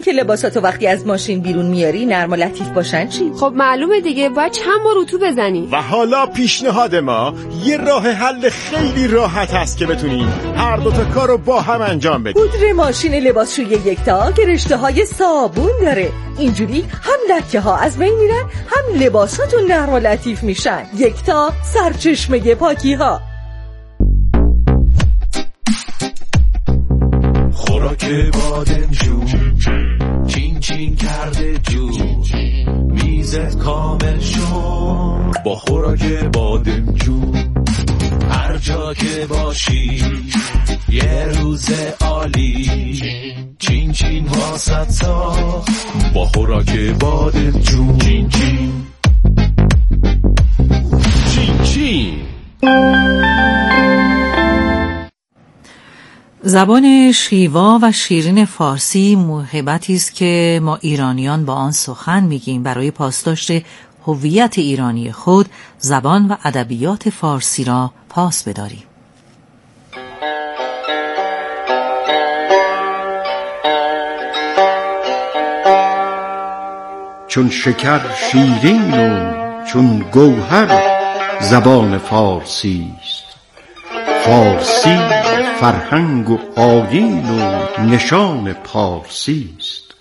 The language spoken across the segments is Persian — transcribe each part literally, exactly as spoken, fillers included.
که لباساتو وقتی از ماشین بیرون میاری نرم و لطیف باشن چی؟ خب معلومه دیگه، باید چند بار اتو بزنی. و حالا پیشنهاد ما یه راه حل خیلی راحت هست که بتونی هر دوتا کارو با هم انجام بدی. پودر ماشین لباسشویی یکتا که رشته های صابون داره، اینجوری هم لکه ها از بین میرن هم لباساتون نرم و لطیف میشن. یکتا، سرچشمه پاکی ها. خوراک بادمجون چین چین کرده جو، میزت کامل شو با خوراک بادمجون. هر جا که باشی یه روز عالی، چین چین واسط ساخت با خوراک بادمجون. چین چین چین چین. زبان شیوا و شیرین فارسی موهبتی است که ما ایرانیان با آن سخن میگیم. برای پاسداشت هویت ایرانی خود زبان و ادبیات فارسی را پاس بداریم. چون شکر شیرین و چون گوهر زبان فارسی است. فارسی فرهنگ و آیین و نشان پارسی است.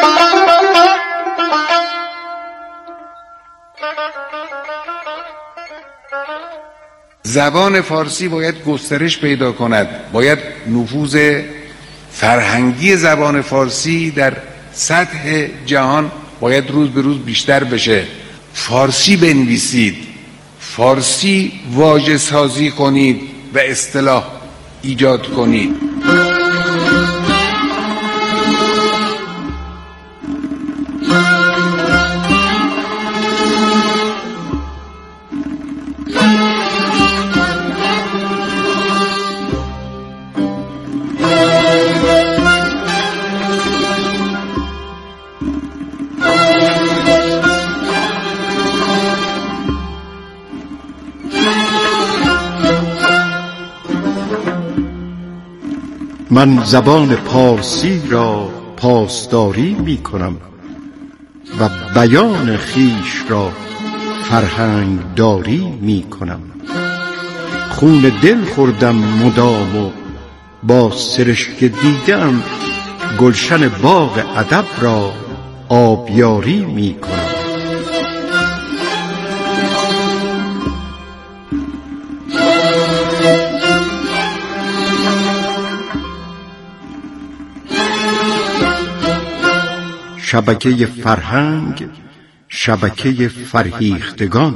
زبان فارسی باید گسترش پیدا کند، باید نفوذ فرهنگی زبان فارسی در سطح جهان باید روز به روز بیشتر بشه. فارسی بنویسید، فارسی واژه سازی کنید و اصطلاح ایجاد کنید. من زبان پارسی را پاسداری می کنم و بیان خیش را فرهنگ داری می کنم. خون دل خوردم مدام و با سرشک دیدم گلشن باغ ادب را آبیاری می کنم. شبکه فرهنگ، شبکه فرهیختگان.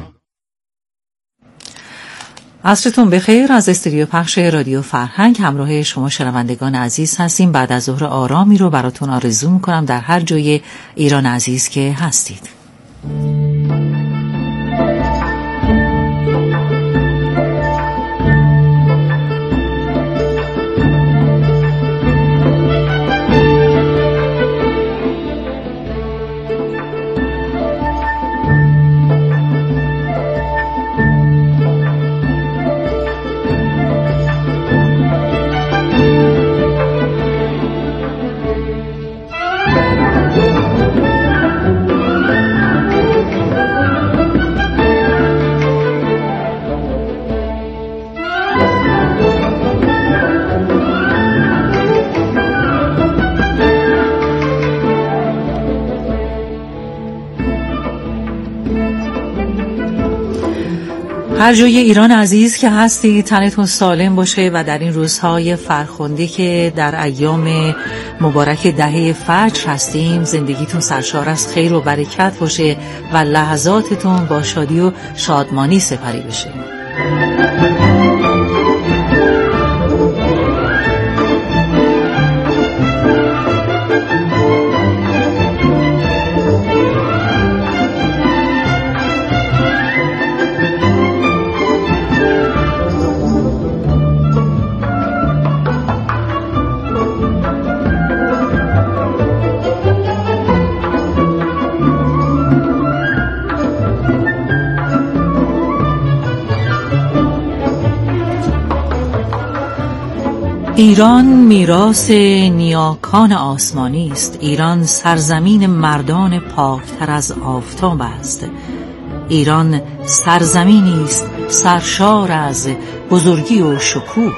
عصرتون بخیر. از استودیو پخش رادیو فرهنگ همراه شما شنوندگان عزیز هستیم. بعد از ظهر آرامی رو براتون آرزو میکنم در هر جای ایران عزیز که هستید. هر جای ایران عزیز که هستی تنتون سالم باشه و در این روزهای فرخنده که در ایام مبارک دهه فجر هستیم زندگیتون سرشار از خیر و برکت باشه و لحظاتتون با شادی و شادمانی سپری بشه. ایران میراث نیاکان آسمانی است. ایران سرزمین مردان پاکتر از آفتاب است. ایران سرزمینی است سرشار از بزرگی و شکوه.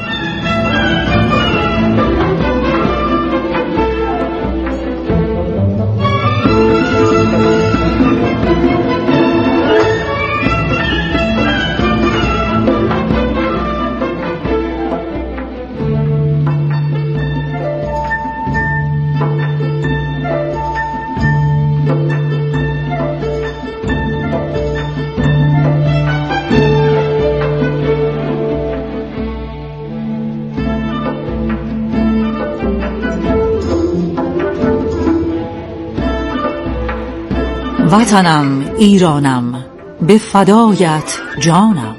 وطنم ایرانم به فدایت جانم.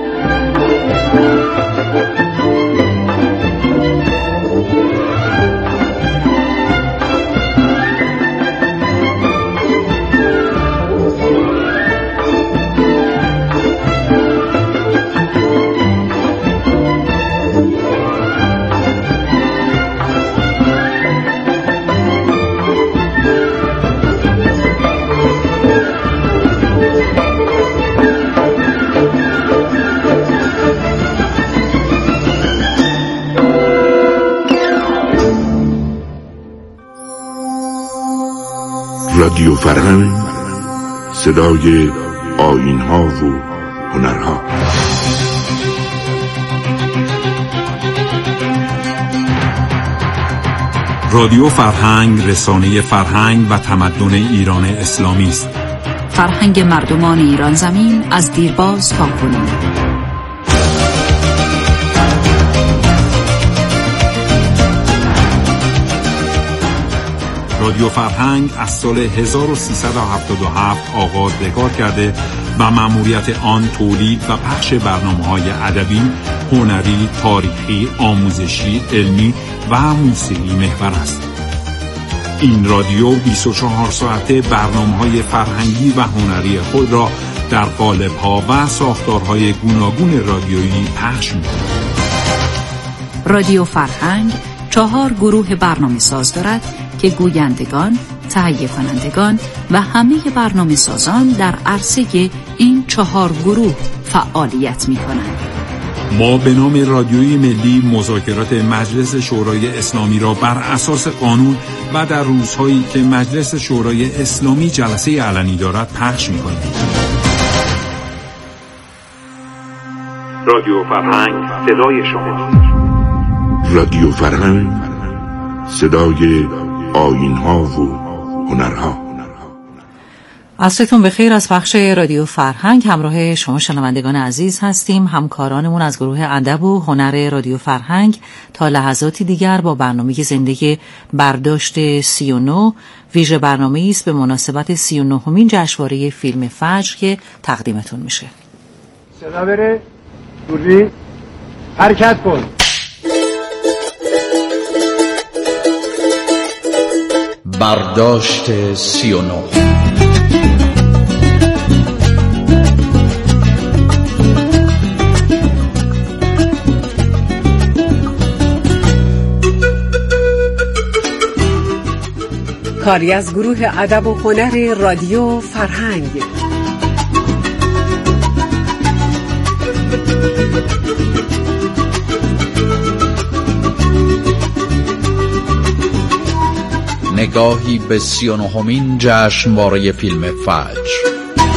رادیو فرهنگ، صدای آیین‌ها و هنرها. رادیو فرهنگ رسانه فرهنگ و تمدن ایران اسلامی است. فرهنگ مردمان ایران زمین از دیرباز تا کنون. رادیو فرهنگ از سال هزار و سیصد و هفتاد و هفت آغاز به کار کرده و مأموریت آن تولید و پخش برنامه‌های ادبی، هنری، تاریخی، آموزشی، علمی و موسیقی محور است. این رادیو بیست و چهار ساعته برنامه‌های فرهنگی و هنری خود را در قالب‌ها و ساختارهای گوناگون رادیویی پخش می‌کند. رادیو فرهنگ چهار گروه برنامه ساز دارد که گویندگان، تهیه کنندگان و همه برنامه سازان در عرصه این چهار گروه فعالیت می کنند. ما به نام رادیوی ملی مذاکرات مجلس شورای اسلامی را بر اساس قانون و در روزهایی که مجلس شورای اسلامی جلسه علنی دارد پخش می کنیم. رادیو فرهنگ صدای شما. رادیو فرهنگ، صدای آیین‌ها و هنرها. عصرتون بخیر. از بخش رادیو فرهنگ همراه شما شنوندگان عزیز هستیم. همکارانمون از گروه ادب و هنر رادیو فرهنگ تا لحظاتی دیگر با برنامه زنده برداشت سی و نه، ویژه برنامه‌ای است به مناسبت سی و نهمین جشنواره فیلم فجر که تقدیمتون میشه. صدا بره، دوری، حرکت کن. برداشت سی و نه. کاری از گروه ادب و هنر رادیو فرهنگ. نگاهی به سی و نهمین جشنواره فیلم فجر.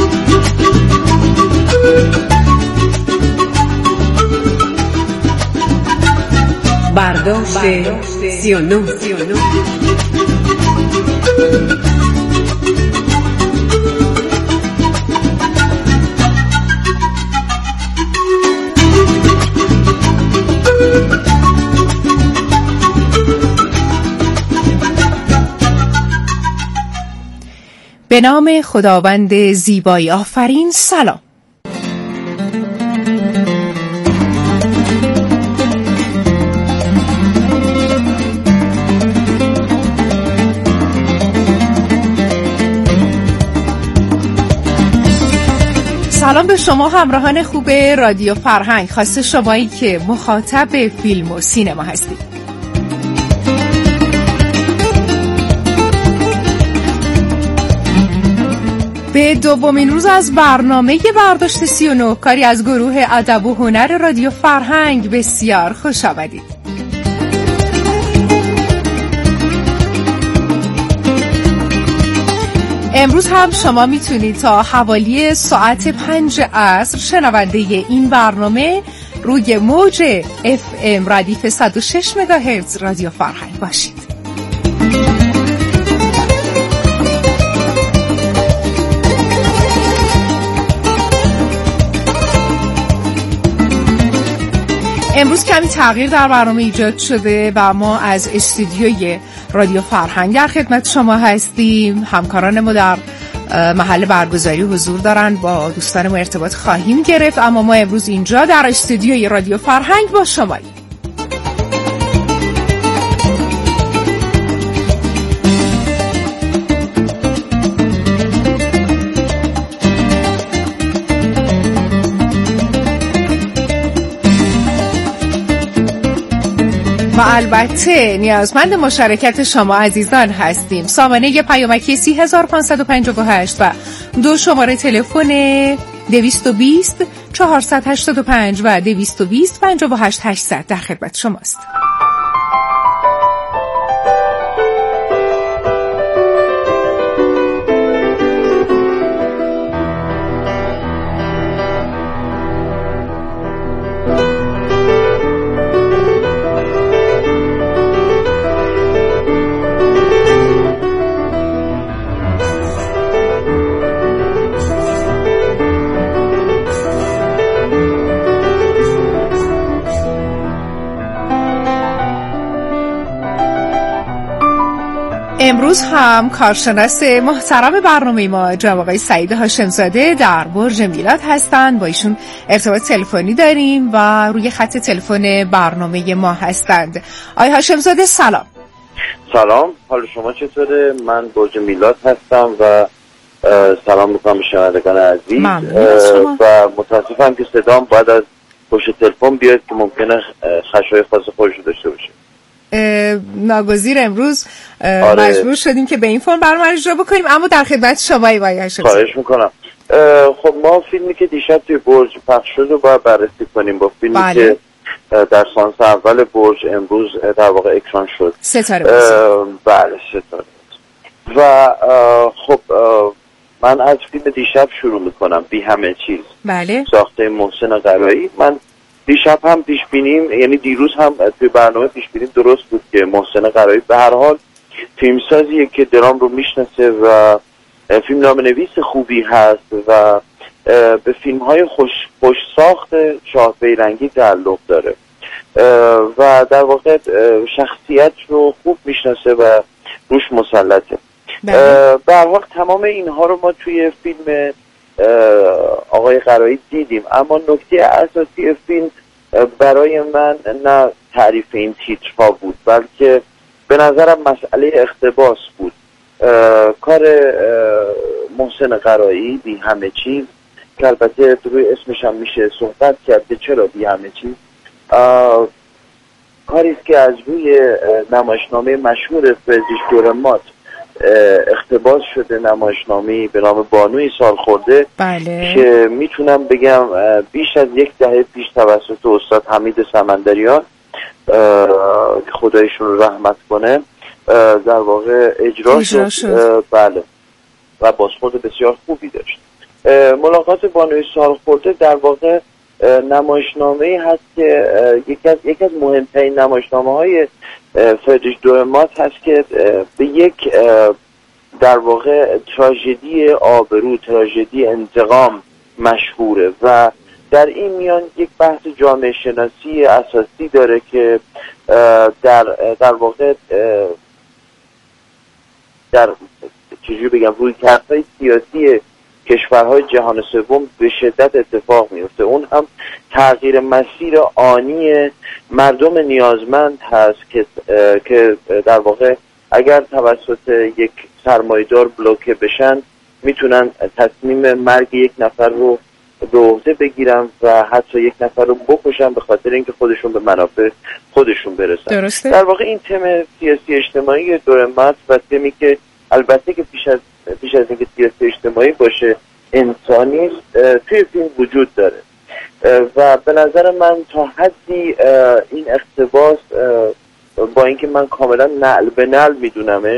برداشت سی و نه. به نام خداوند زیبایی آفرین. سلام. سلام به شما همراهان خوب رادیو فرهنگ، خاص شمایی که مخاطب فیلم و سینما هستید. به دومین روز از برنامه برداشت سی و نه کاری از گروه ادب و هنر رادیو فرهنگ بسیار خوش آمدید. امروز هم شما میتونید تا حوالی ساعت پنج عصر شنونده این برنامه روی موج اف ام ردیف صد و شش مگاهرتز رادیو فرهنگ باشید. امروز کمی تغییر در برنامه ایجاد شده و ما از استودیوی رادیو فرهنگ در خدمت شما هستیم. همکاران ما در محل برگزاری حضور دارن، با دوستان ما ارتباط خواهیم گرفت، اما ما امروز اینجا در استودیوی رادیو فرهنگ با شماییم. و البته نیازمند مشارکت شما عزیزان هستیم. سامانه پیامکی سی هزار پانصد و پنجاه و هشت و دو شماره تلفن دویست و بیست چهارصد و هشتاد و پنج و دویست و بیست پنجاه و هشت هشتصد در خدمت شماست. امروز هم کارشناس محترم برنامه ما جناب آقای سعید هاشمزاده در برج میلاد هستند. با ایشون ارتباط تلفنی داریم و روی خط تلفن برنامه ما هستند. آقای هاشمزاده سلام. سلام، حال شما چطوره؟ من برج میلاد هستم و سلام میکنم به شنوندگان عزیز و متاسفم که صدام باید از پشت تلفن بیاد که ممکنه خشای خاص خودش داشته باشه. ناگزیر امروز آره. مجبور شدیم که به این فرم برنامه اجرا بکنیم، اما در خدمت شمایی باید هاشم. خواهش میکنم. خب ما فیلمی که دیشب توی برج پخش شد رو باید بررسی کنیم با فیلمی بله. که در سانس اول برج امروز در واقع اکران شد. ستاره بازی. بله ستاره و خب من از فیلم دیشب شروع میکنم، بی همه چیز. بله. ساخته محسن قرایی. من دیشب هم پیش بینیم، یعنی دیروز هم توی برنامه پیش بینیم درست بود که محسن قرایی به هر حال فیلمسازیه که درام رو میشناسه و فیلم نام‌نویس خوبی هست و به فیلم‌های خوش خوش ساخت شاه بیرنگی تعلق داره و در واقع شخصیت رو خوب میشناسه و روش مسلطه. به هر حال تمام اینها رو ما توی فیلم آقای قرایی دیدیم، اما نکته اساسی فیلم برای من نه تعریف این تیترها بود، بلکه به نظرم مسئله اقتباس بود. کار محسن قرایی بی همه چیز که البته روی اسمش هم میشه صحبت کرد که چرا بی همه چیز، کاری است که از روی نمایشنامه مشهور فردریش دورمات اقتباس شده، نمایشنامه‌ای به نام بانوی سالخورده. بله. که میتونم بگم بیش از یک دهه پیش توسط استاد حمید سمندریان خدایشون رو رحمت کنه در واقع اجرا شد. شد بله و بازخورد بسیار خوبی داشت. ملاقات بانوی سالخورده در واقع نمایشنامه‌ای هست که یکی از یکی از مهمترین نمایشنامه‌های فردریش دورمات هست که به یک در واقع تراژدی آبرو، تراژدی انتقام مشهوره و در این میان یک بحث جامعه شناسی اساسی داره که در در واقع در چجوری بگم روی کردهای سیاسی کشورهای جهان سوم به شدت اتفاق میفته. اون هم تغییر مسیر آنی مردم نیازمند هست که که در واقع اگر توسط یک سرمایه‌دار بلوکه بشن میتونن تصمیم مرگ یک نفر رو به عهده بگیرم و حتی یک نفر رو بکشم به خاطر اینکه خودشون به منافع خودشون برسن. درسته؟ در واقع این تم سیاسی اجتماعی دور متن و تمی که البته که پیش از پیش از اینکه سیاسی اجتماعی باشه انسانی توی فیلم وجود داره و به نظر من تا حدی این اقتباس با اینکه من کاملا نعل به نعل میدونمش،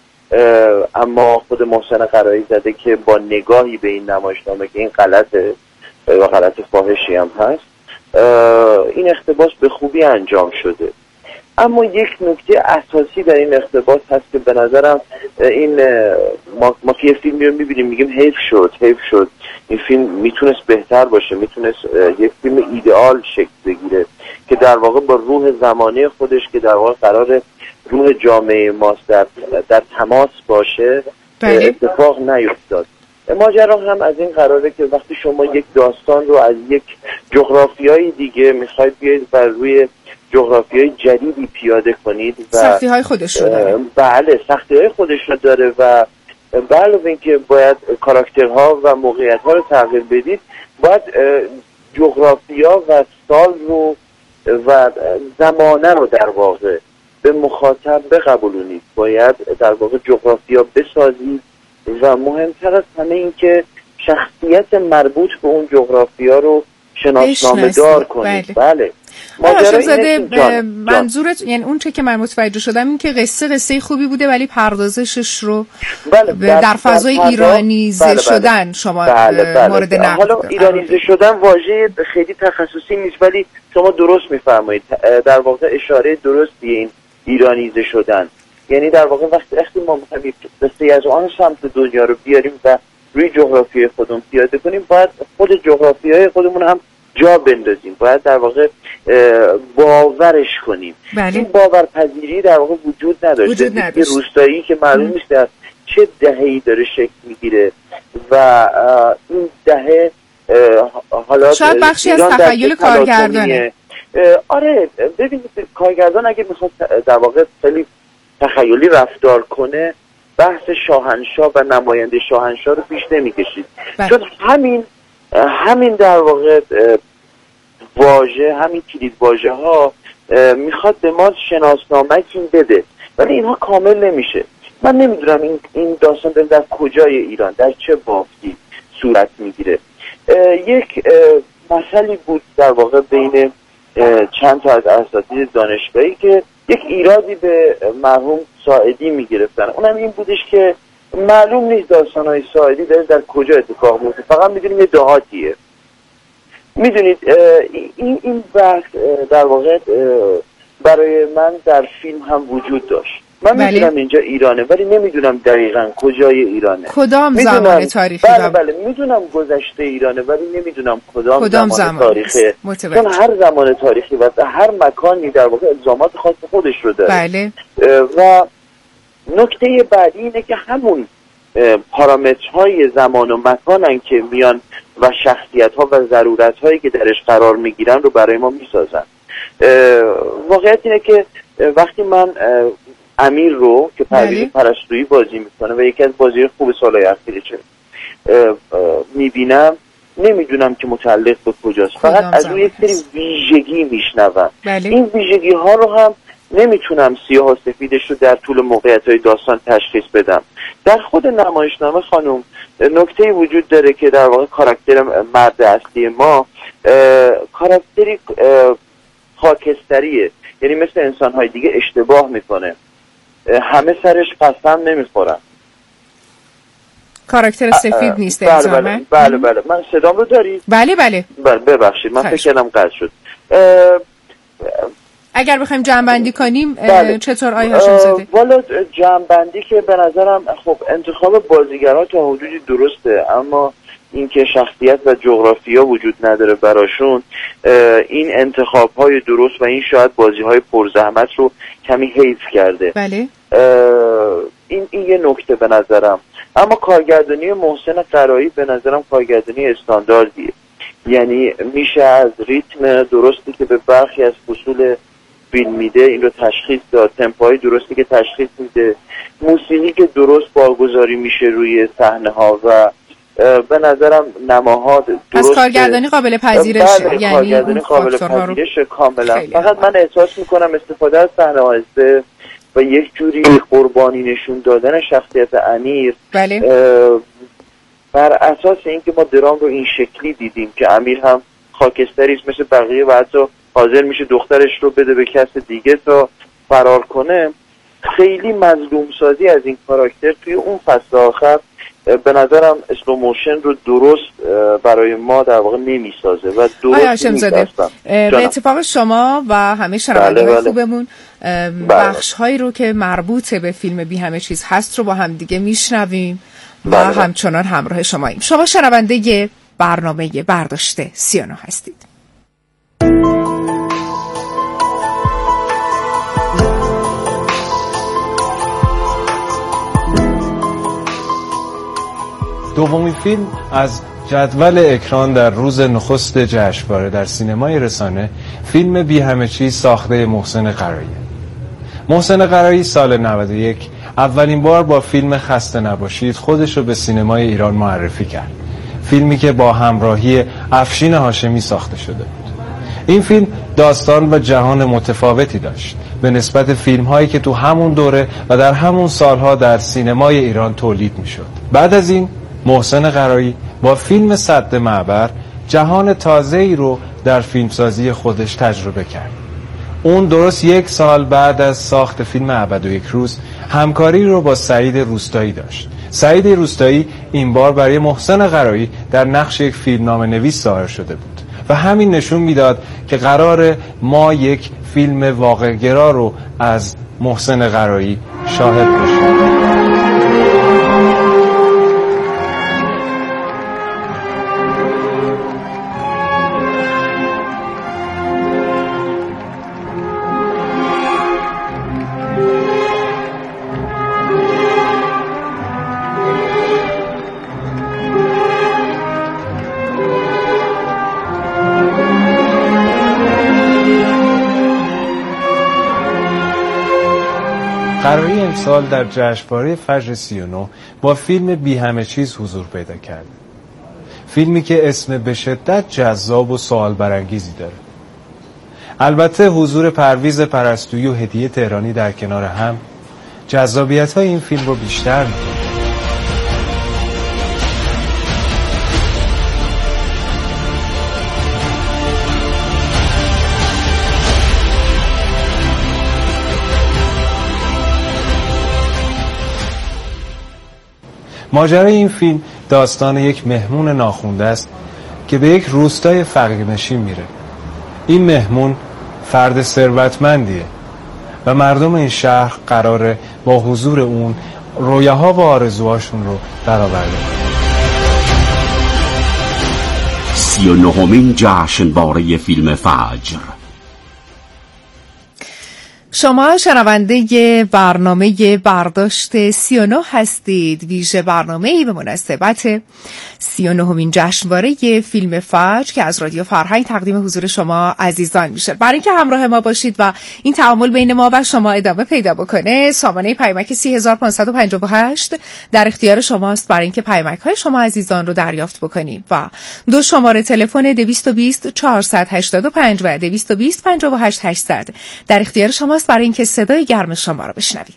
اما خود محسن قرایی زده که با نگاهی به این نمایشنامه که این غلطه و غلط فاحشی هم هست، این اقتباس به خوبی انجام شده. اما یک نکته اساسی در این اقتباس هست که به نظرم این ما, ما که یه فیلمی رو میبینیم میگیم حیف شد حیف شد این فیلم میتونست بهتر باشه، میتونست یک فیلم ایدئال شکل بگیره که در واقع با روح زمانه خودش که در واقع قرار روح جامعه ماست در, در تماس باشه اتفاق نیفتاد. ماجرا هم از این قراره که وقتی شما یک داستان رو از یک جغرافیای دیگه میخواید بیاید بر روی جغرافیای جدیدی پیاده کنید و سختی های خودش رو داره. بله سختی های خودش رو داره و به علاوه اینکه باید کاراکترها و موقعیت‌ها رو تغییر بدید، باید جغرافیا و سال رو و زمانه رو در واقع به مخاطب بقبولونید، باید در واقع جغرافیا بسازید و مهمتر از همه این که شخصیت مربوط به اون جغرافیا رو شناسنامه دار کنید. بله, بله. زده منظورت یعنی اون چه که من متوجه شدم این که قصه قصه خوبی بوده ولی پردازشش رو بله در, در فضای ایرانیزه بله بله. شدن شما بله بله. مورد نقد حالا ایرانیزه شدن واژه خیلی تخصصی نیست ولی شما درست میفرمایید، در واقع اشاره درستی این ایرانیزه شدن، یعنی در واقع وقتی وقتی ما می‌خوایم قصه از آن سمت دنیا رو بیاریم و روی جغرافیای خودمون پیاده کنیم، باید خود جغرافیای خودمون هم جا بندازیم، باید در واقع باورش کنیم. بله. این باورپذیری در واقع وجود نداشته. وجود نداشت. یه روستایی که معلوم نیست در چه دهه‌ای داره شکل میگیره و این دهه حالا شاید بخشی از تخیل کارگردانه. آره ببینید کارگردان اگه میخواد در واقع خیلی تخیلی رفتار کنه بحث شاهنشاه و نماینده شاهنشاه رو پیش نمیکشید، چون همین همین در واقع واژه همین کلید واژه ها میخواد به ما شناسنامه‌ای بده ولی اینها کامل نمیشه. من نمیدونم این این داستان در کجای ایران در چه بافتی صورت میگیره. یک مسئله بود در واقع بین چند تا از اساتید دانشگاهی که یک ایرادی به مرحوم ساعدی میگرفتن، اونم این بودش که معلوم نیست داستان‌های ساعدی داره در کجا اتفاق میفته، فقط میدونیم یه دهاتیه. میدونید این این بحث در واقع برای من در فیلم هم وجود داشت. من میدونم اینجا ایرانه ولی نمیدونم دقیقاً کجای ایرانه، کدام زمان تاریخی. بله بله میدونم گذشته ایرانه ولی نمیدونم کدام, کدام زمان, زمان تاریخی، چون هر زمان تاریخی و هر مکانی در واقع الزامات خاص خودش رو داره. بله. و نکته بعدی اینه که همون پارامترهای زمان و مکانن که میان و شخصیت‌ها و ضرورت‌هایی که درش قرار میگیرن رو برای ما میسازن. واقعیت اینه که وقتی من امیر رو که پرویز پرستویی بازی میکنه و یکی از بازی خوب سالهای اخیرشه میبینم، نمیدونم که متعلق به کجاست، فقط از روی یک سری ویژگی میشنوم. این ویژگی ها رو هم نمیتونم سیاه و سفیدش رو در طول موقعیت‌های داستان تشخیص بدم. در خود نمایشنامه خانم نکته وجود داره که در واقع کاراکتر مرد اصلی ما کاراکتری خاکستریه، یعنی مثل انسان‌های دیگه اشتباه میکنه، همه سرش قسم نمیخورن. کاراکتر سفید نیست بله بله, بله بله من صدام رو داری؟ بله بله بله ببخشید من فکر کردم قطع شد. اگر بخوایم جمع‌بندی کنیم بله. چطور آقای هاشم زاده؟ والا جمع‌بندی که به نظرم خب انتخاب بازیگران تا حدودی درسته، اما اینکه شخصیت و جغرافیا وجود نداره براشون، این انتخاب‌های درست و این شاید بازی‌های پرزحمت رو کمی حیف کرده. بله. این این یه نکته به نظرم. اما کارگردانی محسن قرایی به نظرم کارگردانی استانداردیه، یعنی میشه از ریتم درستی که به برخی از فصول فیلم میده این رو تشخیص داد، تمپوهای درستی که تشخیص میده، موسیقی که درست بارگذاری میشه روی صحنه ها و به نظرم نماها درست. پس کارگردانی قابل پذیرشه، بله، یعنی کارگردانی قابل پذیرشه کاملا. فقط من احساس میکنم استفاده از صحنه آهسته و یک جوری قربانی نشون دادن شخصیت امیر بله. بر اساس اینکه ما درام رو این شکلی دیدیم که امیر هم خاکستریست مثل بقیه و حتی حاضر میشه دخترش رو بده به کس دیگه تا فرار کنه، خیلی مظلوم سازی از این کاراکتر توی اون فصل آخر به نظرم اسلو موشن رو درست برای ما در واقع نمیسازه و درست نمیسازه. به اتفاق شما و همه شنوندگان بله بله. خوبمون بخش هایی رو که مربوط به فیلم بی همه چیز هست رو با هم دیگه میشنویم و بله بله. همچنان همراه شماییم. شما شنونده برنامه برداشت سی و نه هستید. دومین فیلم از جدول اکران در روز نخست جشنواره در سینمای رسانه فیلم بی همه چیز ساخته محسن قرایی. محسن قرایی سال نود و یک اولین بار با فیلم خسته نباشید خودش رو به سینمای ایران معرفی کرد. فیلمی که با همراهی افشین هاشمی ساخته شده بود. این فیلم داستان و جهان متفاوتی داشت به نسبت فیلم هایی که تو همون دوره و در همون سالها در سینمای ایران تولید می شد. بعد از این محسن قرایی با فیلم سد معبر جهان تازه‌ای رو در فیلمسازی خودش تجربه کرد. اون درست یک سال بعد از ساخت فیلم ابد و یک روز همکاری رو با سعید روستایی داشت. سعید روستایی این بار برای محسن قرایی در نقش یک فیلمنامه نویس ظاهر شده بود و همین نشون میداد که قرار ما یک فیلم واقع‌گرا رو از محسن قرایی شاهد باشیم. قرایی امسال در جشنواره فجر سی و نه با فیلم بی همه چیز حضور پیدا کرد. فیلمی که اسم به شدت جذاب و سوال برانگیزی داره. البته حضور پرویز پرستویی و هدیه تهرانی در کنار هم جذابیت‌های این فیلم رو بیشتر می‌کنه. ماجرای این فیلم داستان یک مهمون ناخونده است که به یک روستای فقیرنشین میره. این مهمون فرد ثروتمندیه و مردم این شهر قراره با حضور اون رویاها و آرزوهاشون رو برآورده کنن. سی و نهمین جشنواره فیلم فجر. شما شنونده برنامه برداشت سی و نه هستید. ویژه برنامه‌ای به مناسبت سی و نهمین جشنواره فیلم فجر که از رادیو فرهنگ تقدیم حضور شما عزیزان میشه. برای اینکه همراه ما باشید و این تعامل بین ما و شما ادامه پیدا بکنه، سامانه پیامک سی هزار و پانصد و پنجاه و هشت در اختیار شماست برای اینکه پیامک‌های شما عزیزان رو دریافت بکنیم و دو شماره تلفن دویست و بیست چهارصد و هشتاد و پنج و دویست و بیست پنجاه و هشت هشتصد در اختیار شماست برای اینکه صدای گرم شما رو بشنویم.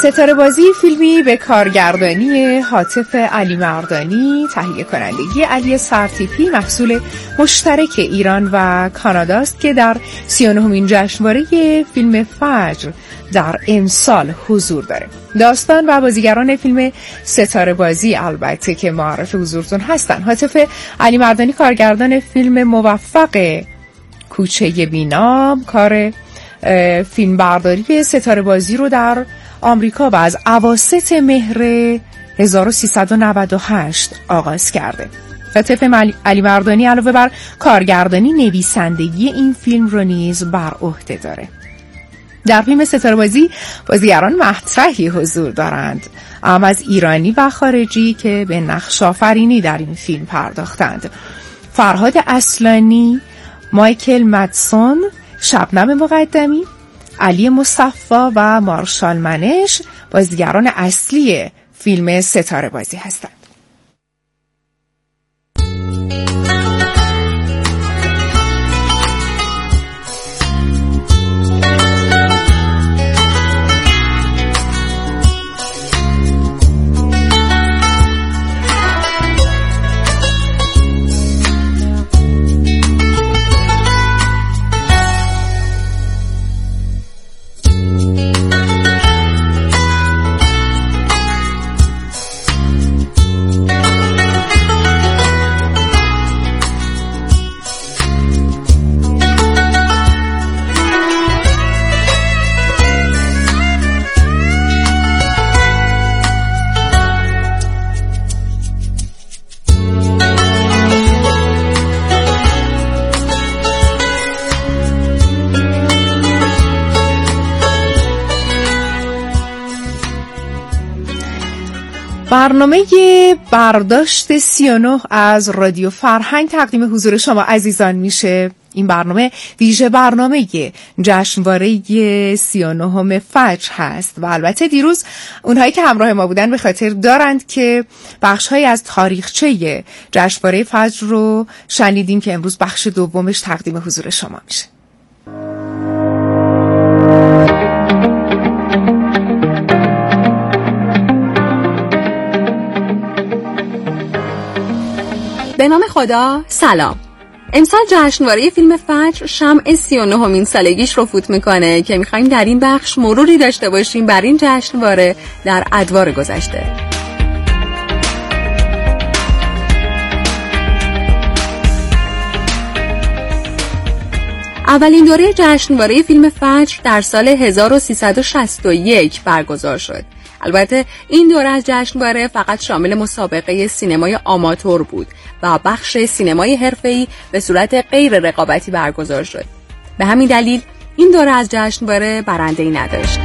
ستاره بازی فیلمی به کارگردانی حاطف علی مردانی، تهیه کنندگی علی سرتیپی، محصول مشترک ایران و کاناداست که در سی و نهمین جشنواره فیلم فجر در امسال حضور داره. داستان و بازیگران فیلم ستاره بازی البته که معرف حضورتون هستن. حاطف علی مردانی کارگردان فیلم موفق کوچه بینام کار فیلم برداری ستاره بازی رو در آمریکا و از اواسط مهر هزار و سیصد و نود و هشت آغاز کرده. حاطف علی مردانی علاوه بر کارگردانی نویسندگی این فیلم رو نیز بر عهده داره. در فیلم ستاره بازی بازیگران مطرحی حضور دارند، اما از ایرانی و خارجی که به نقش آفرینی در این فیلم پرداختند. فرهاد اصلانی، مایکل مدسون، شبنم مقدمی، علی مصطفی و مارشال منش بازیگران اصلی فیلم ستاره بازی هستند. برنامه برداشت سی و نه از رادیو فرهنگ تقدیم حضور شما عزیزان میشه. این برنامه ویژه برنامه جشنواره سی و نهم فجر هست و البته دیروز اونهایی که همراه ما بودن به خاطر دارند که بخش‌هایی از تاریخچه جشنواره فجر رو شنیدیم که امروز بخش دومش تقدیم حضور شما میشه. به نام خدا، سلام. امسال جشنواره فیلم فجر شمع سی و نهمین سالگیش رو فوت میکنه که میخوایم در این بخش مروری داشته باشیم بر این جشنواره در ادوار گذشته. اولین دوره جشنواره فیلم فجر در سال هزار و سیصد و شصت و یک برگزار شد. البته این دوره از جشنواره فقط شامل مسابقه سینمای آماتور بود و بخش سینمای حرفه‌ای به صورت غیر رقابتی برگزار شد. به همین دلیل این دوره از جشنواره برنده‌ای نداشت.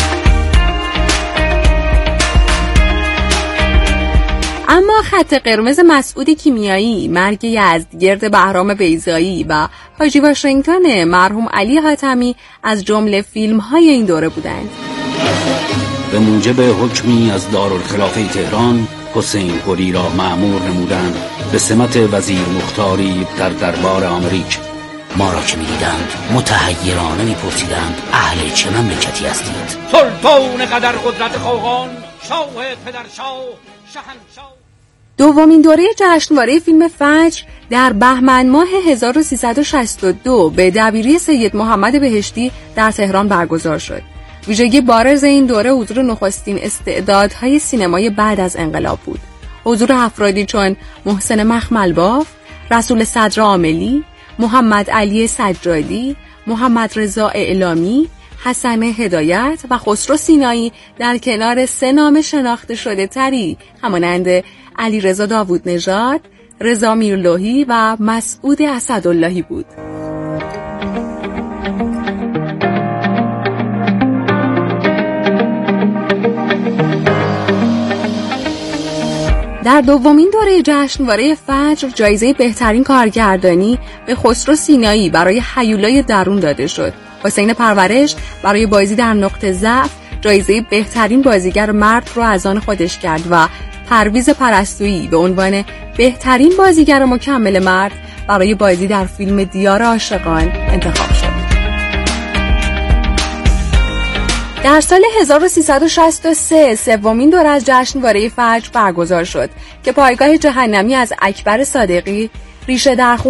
اما خط قرمز مسعود کیمیایی، مرگ یزدگرد بهرام بیضایی و حاجی واشنگتن مرحوم علی حاتمی از جمله فیلم‌های این دوره بودند. به موجب حکمی از دارالخلافه تهران حسین پوری را مأمور نمودند به سمت وزیر مختاری در دربار آمریک. ما را که می‌دیدند متحیرانه می‌پرسیدند اهل چه مملکتی هستید؟ سلطان قدر قدرت خاقان، شاه پدرشاه، شاهنشاه. دومین دوره جشنواره فیلم فجر در بهمن ماه هزار و سیصد و شصت و دو به دبیری سید محمد بهشتی در تهران برگزار شد. ویژگی بارز این دوره حضور نخستین استعدادهای سینمای بعد از انقلاب بود. حضور افرادی چون محسن مخملباف، رسول صدر عاملی، محمد علی سجادی، محمد رضا اعلامی، حسن هدایت و خسرو سینایی در کنار سه نام شناخته شده تری همانند علی رضا داوود نژاد، رضا میرلوحی و مسعود اسداللهی بود. در دومین دوره جشنواره فجر جایزه بهترین کارگردانی به خسرو سینایی برای هیولای درون داده شد. حسین پرورش برای بازی در نقطه ضعف جایزه بهترین بازیگر مرد رو از آن خودش کرد و پرویز پرستویی به عنوان بهترین بازیگر مکمل مرد برای بازی در فیلم دیار عاشقان انتخاب شد. در سال هزار و سیصد و شصت و سه سومین دوره از جشنواره فجر برگزار شد که پایگاه جهنمی از اکبر صادقی ریشه در